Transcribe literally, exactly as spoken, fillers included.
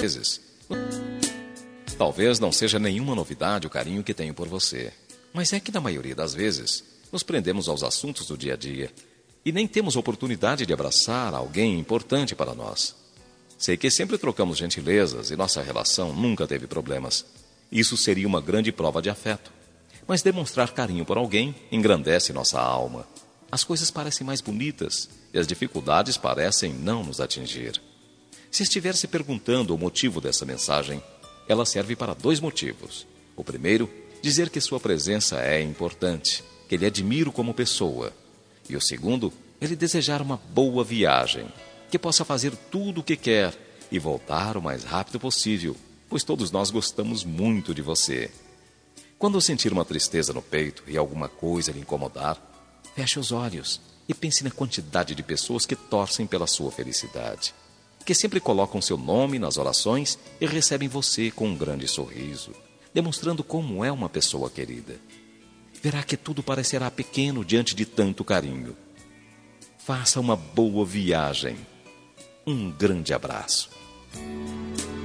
vezes. Talvez não seja nenhuma novidade o carinho que tenho por você, mas é que na maioria das vezes nos prendemos aos assuntos do dia a dia e nem temos oportunidade de abraçar alguém importante para nós. Sei que sempre trocamos gentilezas e nossa relação nunca teve problemas. Isso seria uma grande prova de afeto. Mas demonstrar carinho por alguém engrandece nossa alma. As coisas parecem mais bonitas e as dificuldades parecem não nos atingir. Se estiver se perguntando o motivo dessa mensagem, ela serve para dois motivos. O primeiro, dizer que sua presença é importante, que lhe admiro como pessoa. E o segundo, é lhe desejar uma boa viagem, que possa fazer tudo o que quer e voltar o mais rápido possível, pois todos nós gostamos muito de você. Quando sentir uma tristeza no peito e alguma coisa lhe incomodar, feche os olhos e pense na quantidade de pessoas que torcem pela sua felicidade, que sempre colocam seu nome nas orações e recebem você com um grande sorriso, demonstrando como é uma pessoa querida. Verá que tudo parecerá pequeno diante de tanto carinho. Faça uma boa viagem. Um grande abraço.